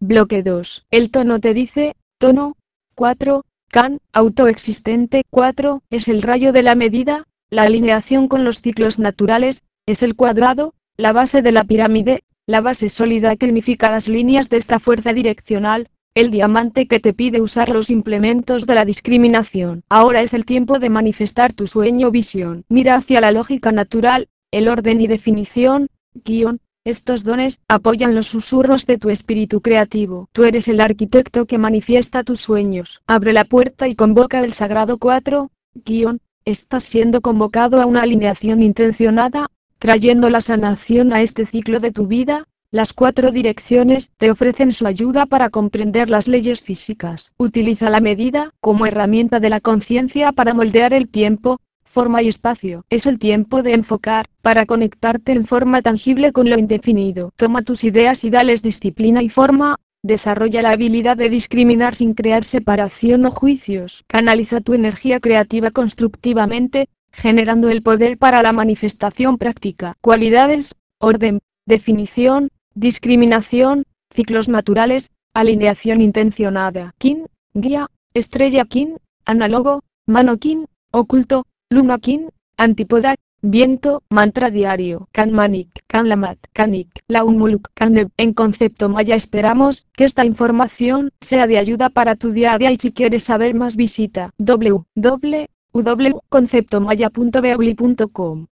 Bloque 2. El tono te dice, tono. 4. Kan, autoexistente. 4. Es el rayo de la medida, la alineación con los ciclos naturales, es el cuadrado, la base de la pirámide, la base sólida que unifica las líneas de esta fuerza direccional, el diamante que te pide usar los implementos de la discriminación. Ahora es el tiempo de manifestar tu sueño o visión. Mira hacia la lógica natural, el orden y definición, guión. Estos dones apoyan los susurros de tu espíritu creativo. Tú eres el arquitecto que manifiesta tus sueños. Abre la puerta y convoca el sagrado 4, guión. Estás siendo convocado a una alineación intencionada, trayendo la sanación a este ciclo de tu vida. Las 4 direcciones te ofrecen su ayuda para comprender las leyes físicas. Utiliza la medida como herramienta de la conciencia para moldear el tiempo, forma y espacio. Es el tiempo de enfocar, para conectarte en forma tangible con lo indefinido. Toma tus ideas y dales disciplina y forma. Desarrolla la habilidad de discriminar sin crear separación o juicios. Canaliza tu energía creativa constructivamente, generando el poder para la manifestación práctica. Cualidades, orden, definición, discriminación, ciclos naturales, alineación intencionada. Kin, guía, estrella Kin, análogo, mano Kin, oculto, luna Kin, antípoda, viento, mantra diario. Kan Manik, Kan Lamat, Kanik, Laumuluk, Kaneb. En concepto maya esperamos que esta información sea de ayuda para tu día a día y si quieres saber más visita www.conceptomaya.beobli.com.